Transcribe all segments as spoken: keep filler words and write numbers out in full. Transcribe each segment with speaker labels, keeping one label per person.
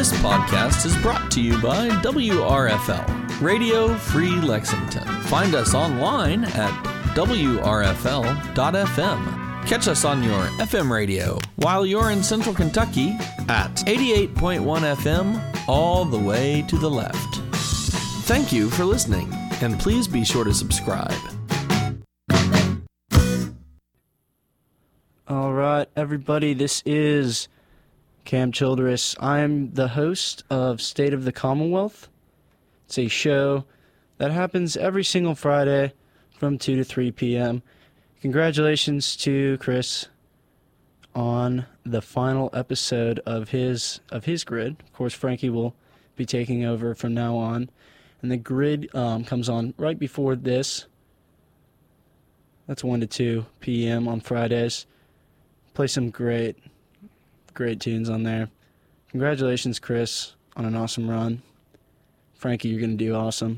Speaker 1: This podcast is brought to you by W R F L, Radio Free Lexington. Find us online at W R F L dot F M. Catch us on your F M radio while you're in Central Kentucky at eighty-eight point one F M, all the way to the left. Thank you for listening, and please be sure to subscribe.
Speaker 2: All right, everybody, this is Cam Childress. I'm the host of State of the Commonwealth. It's a show that happens every single Friday from two to three p.m. Congratulations to Chris on the final episode of his of his grid. Of course, Frankie will be taking over from now on. And the grid um, comes on right before this. That's one to two p.m. on Fridays. Play some great, great tunes on there. Congratulations, Chris, on an awesome run. Frankie, you're going to do awesome.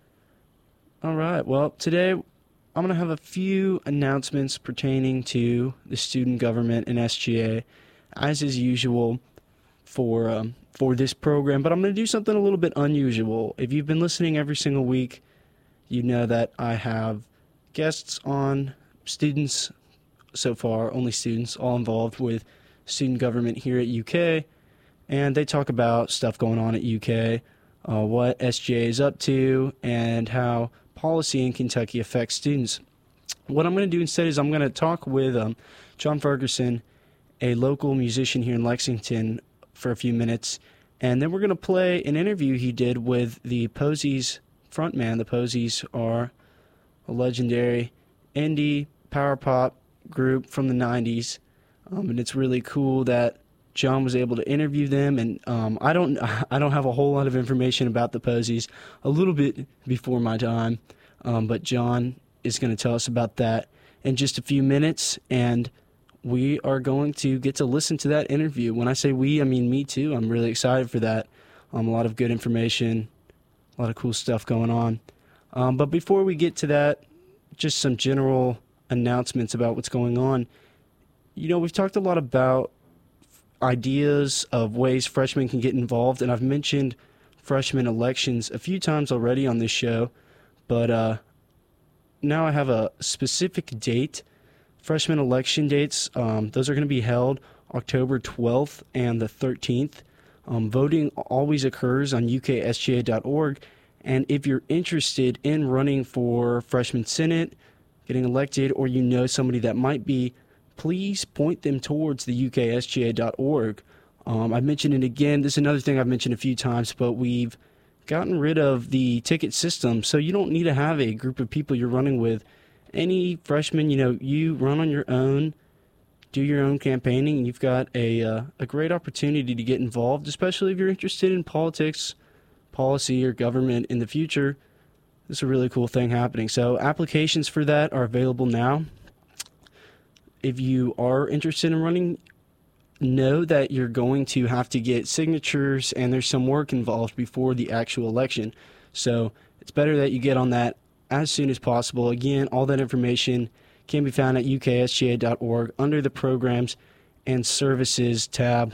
Speaker 2: All right, well, today I'm going to have a few announcements pertaining to the student government and S G A, as is usual for um, for this program. But I'm going to do something a little bit unusual. If you've been listening every single week, you know that I have guests on, students so far, only students, all involved with student government here at U K, and they talk about stuff going on at U K, uh, what S G A is up to, and how policy in Kentucky affects students. What I'm going to do instead is I'm going to talk with um, John Ferguson, a local musician here in Lexington, for a few minutes, and then we're going to play an interview he did with the Posies frontman. The Posies are a legendary indie power pop group from the nineties, um, and it's really cool that John was able to interview them. And um, I don't, I don't have a whole lot of information about the Posies. A little bit before my time, um, but John is going to tell us about that in just a few minutes, and we are going to get to listen to that interview. When I say we, I mean me too. I'm really excited for that. Um, a lot of good information, a lot of cool stuff going on. Um, but before we get to that, just some general announcements about what's going on. You know, we've talked a lot about ideas of ways freshmen can get involved, and I've mentioned freshman elections a few times already on this show, but uh, now I have a specific date. Freshman election dates, um, those are going to be held October twelfth and the thirteenth. Um, voting always occurs on U K S G A dot org, and if you're interested in running for freshman senate, getting elected, or you know somebody that might be, please point them towards the U K S G A dot org. Um, I mentioned it again. This is another thing I've mentioned a few times, but we've gotten rid of the ticket system, so you don't need to have a group of people you're running with. Any freshman, you know, you run on your own, do your own campaigning, and you've got a uh, a great opportunity to get involved, especially if you're interested in politics, policy, or government in the future. This is a really cool thing happening. So applications for that are available now. If you are interested in running, know that you're going to have to get signatures, and there's some work involved before the actual election. So it's better that you get on that as soon as possible. Again, all that information can be found at U K S G A dot org under the Programs and Services tab.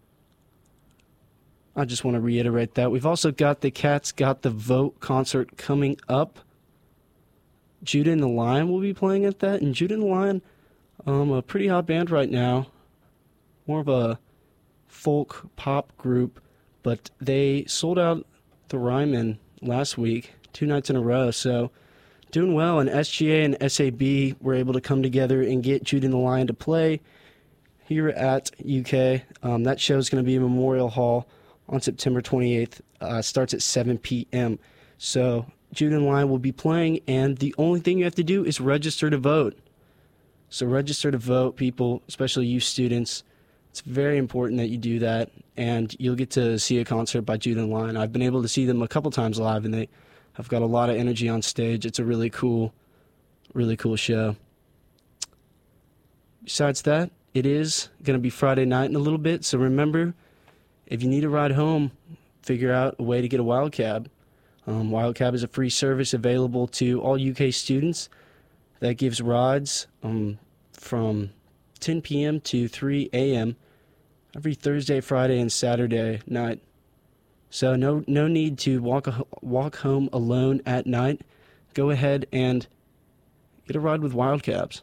Speaker 2: I just want to reiterate that. We've also got the Cats Got the Vote concert coming up. Judah and the Lion will be playing at that. And Judah and the Lion, um, a pretty hot band right now. More of a folk pop group. But they sold out the Ryman last week, two nights in a row. So doing well. And S G A and S A B were able to come together and get Judah and the Lion to play here at U K. Um, that show is going to be in Memorial Hall on September twenty-eighth. Uh, starts at seven p.m. So Judah and Lion will be playing, and the only thing you have to do is register to vote. So register to vote, people, especially you students. It's very important that you do that, and you'll get to see a concert by Judah and Lion. I've been able to see them a couple times live, and they have got a lot of energy on stage. It's a really cool, really cool show. Besides that, it is going to be Friday night in a little bit, so remember, if you need a ride home, figure out a way to get a Wild Cab. Um, Wild Cab is a free service available to all U K students that gives rides um, from ten p.m. to three a.m. every Thursday, Friday, and Saturday night. So no no need to walk a, walk home alone at night. Go ahead and get a ride with Wildcabs.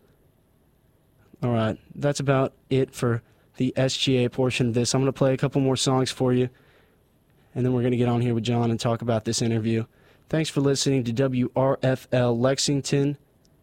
Speaker 2: All right, that's about it for the S G A portion of this. I'm going to play a couple more songs for you, and then we're going to get on here with John and talk about this interview. Thanks for listening to W R F L Lexington,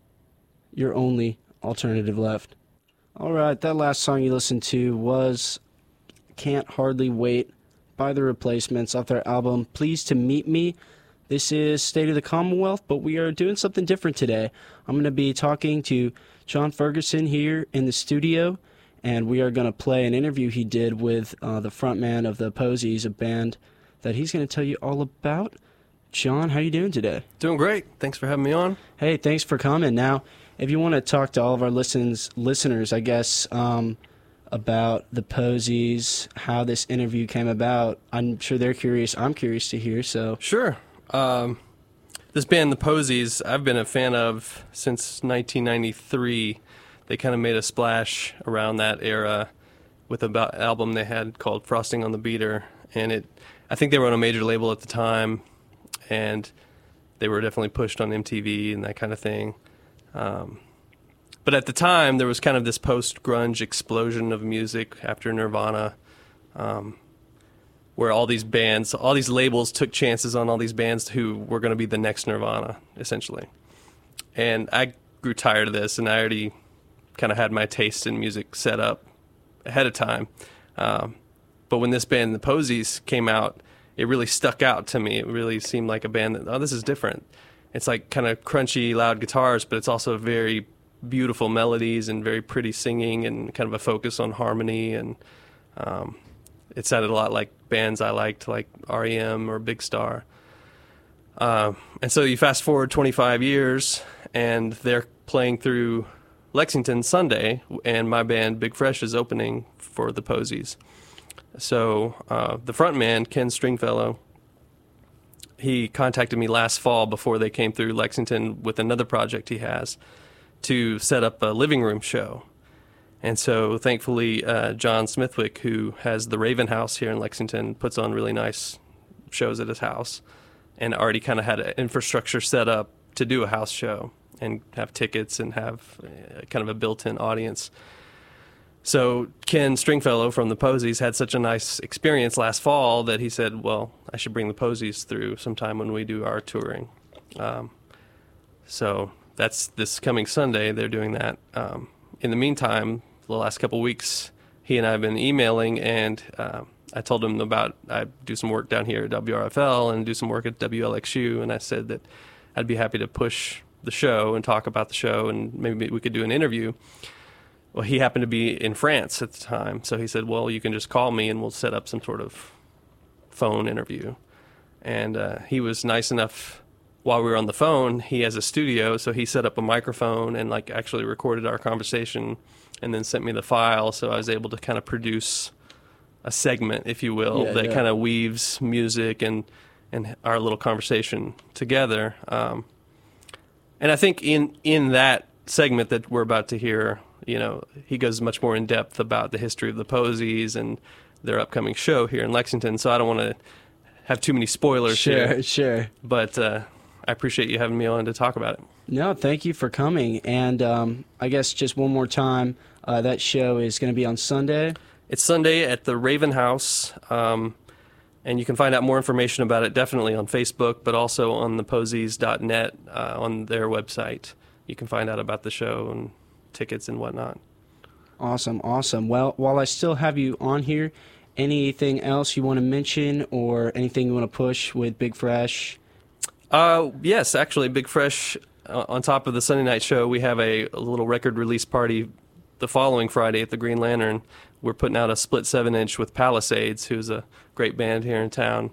Speaker 2: your only alternative left. All right, that last song you listened to was Can't Hardly Wait by The Replacements off their album Pleased to Meet Me. This is State of the Commonwealth, but we are doing something different today. I'm going to be talking to John Ferguson here in the studio, and we are going to play an interview he did with uh, the frontman of the Posies, a band that he's going to tell you all about. John, how you doing today?
Speaker 3: Doing great. Thanks for having me on.
Speaker 2: Hey, thanks for coming. Now, if you want to talk to all of our listens, listeners, I guess, um, about the Posies, how this interview came about, I'm sure they're curious. I'm curious to hear, so...
Speaker 3: Sure. Um, this band, the Posies, I've been a fan of since nineteen ninety-three. They kind of made a splash around that era with an album they had called Frosting on the Beater, and it, I think they were on a major label at the time, and they were definitely pushed on M T V and that kind of thing. Um, but at the time, there was kind of this post-grunge explosion of music after Nirvana, um, where all these bands, all these labels took chances on all these bands who were going to be the next Nirvana, essentially. And I grew tired of this, and I already kind of had my taste in music set up ahead of time. Um, but when this band, the Posies, came out, it really stuck out to me. It really seemed like a band that, oh, this is different. It's like kind of crunchy, loud guitars, but it's also very beautiful melodies and very pretty singing and kind of a focus on harmony. And um, it sounded a lot like bands I liked, like R E M or Big Star. Uh, and so you fast forward twenty-five years, and they're playing through Lexington Sunday, and my band Big Fresh is opening for the Posies. So uh, the front man, Ken Stringfellow, he contacted me last fall before they came through Lexington with another project he has to set up a living room show. And so thankfully, uh, John Smithwick, who has the Raven House here in Lexington, puts on really nice shows at his house, and already kind of had an infrastructure set up to do a house show and have tickets and have uh, kind of a built-in audience. So Ken Stringfellow from the Posies had such a nice experience last fall that he said, well, I should bring the Posies through sometime when we do our touring. Um, so that's this coming Sunday. They're doing that. Um, in the meantime, the last couple of weeks, he and I have been emailing, and uh, I told him about I do some work down here at W R F L and do some work at W L X U, and I said that I'd be happy to push the show and talk about the show, and maybe we could do an interview. Well, he happened to be in France at the time, so he said, well, you can just call me and we'll set up some sort of phone interview. And uh, he was nice enough, while we were on the phone, he has a studio, so he set up a microphone and like actually recorded our conversation and then sent me the file, so I was able to kind of produce a segment, if you will,
Speaker 2: yeah,
Speaker 3: that
Speaker 2: yeah.
Speaker 3: kind of weaves music and, and our little conversation together. Um, and I think in, in that segment that we're about to hear, you know, he goes much more in depth about the history of the Posies and their upcoming show here in Lexington. So I don't want to have too many spoilers
Speaker 2: sure,
Speaker 3: here.
Speaker 2: Sure, sure.
Speaker 3: But uh, I appreciate you having me on to talk about it.
Speaker 2: No, thank you for coming. And um, I guess just one more time, uh, that show is going to be on Sunday.
Speaker 3: It's Sunday at the Raven House, um, and you can find out more information about it definitely on Facebook, but also on the posies dot net uh, on their website. You can find out about the show and tickets and whatnot.
Speaker 2: Awesome, awesome. Well, while I still have you on here, anything else you want to mention or anything you want to push with Big Fresh?
Speaker 3: Uh, yes, actually, Big Fresh, uh, on top of the Sunday night show, we have a, a little record release party the following Friday at the Green Lantern. We're putting out a split seven inch with Palisades, who's a great band here in town.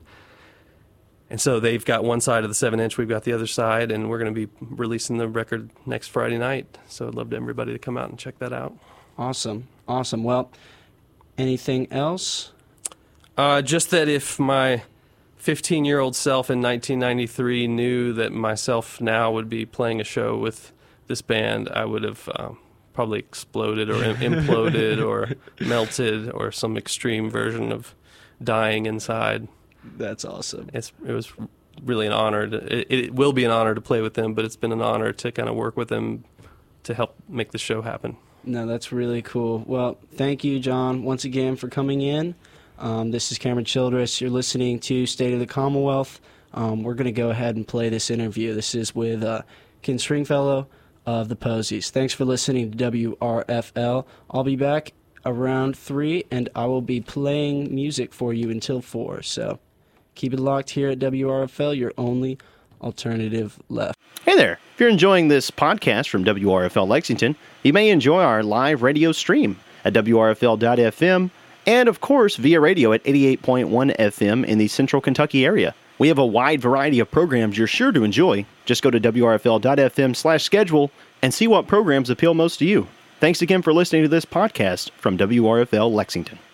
Speaker 3: And so they've got one side of the seven inch, we've got the other side, and we're going to be releasing the record next Friday night. So I'd love to everybody to come out and check that out.
Speaker 2: Awesome, awesome. Well, anything else?
Speaker 3: Uh, just that if my fifteen-year-old self in nineteen ninety-three knew that myself now would be playing a show with this band, I would have um, probably exploded or im- imploded or melted or some extreme version of dying inside.
Speaker 2: That's awesome.
Speaker 3: It's it was really an honor. To, it, it will be an honor to play with them, but it's been an honor to kind of work with them to help make the show happen.
Speaker 2: No, that's really cool. Well, thank you, John, once again for coming in. Um, this is Cameron Childress. You're listening to State of the Commonwealth. Um, we're going to go ahead and play this interview. This is with uh, Ken Stringfellow of the Posies. Thanks for listening to W R F L. I'll be back around three, and I will be playing music for you until four. So keep it locked here at W R F L, your only alternative left.
Speaker 4: Hey there. If you're enjoying this podcast from W R F L Lexington, you may enjoy our live radio stream at W R F L dot F M and, of course, via radio at eighty-eight point one F M in the Central Kentucky area. We have a wide variety of programs you're sure to enjoy. Just go to W R F L dot F M slash schedule and see what programs appeal most to you. Thanks again for listening to this podcast from W R F L Lexington.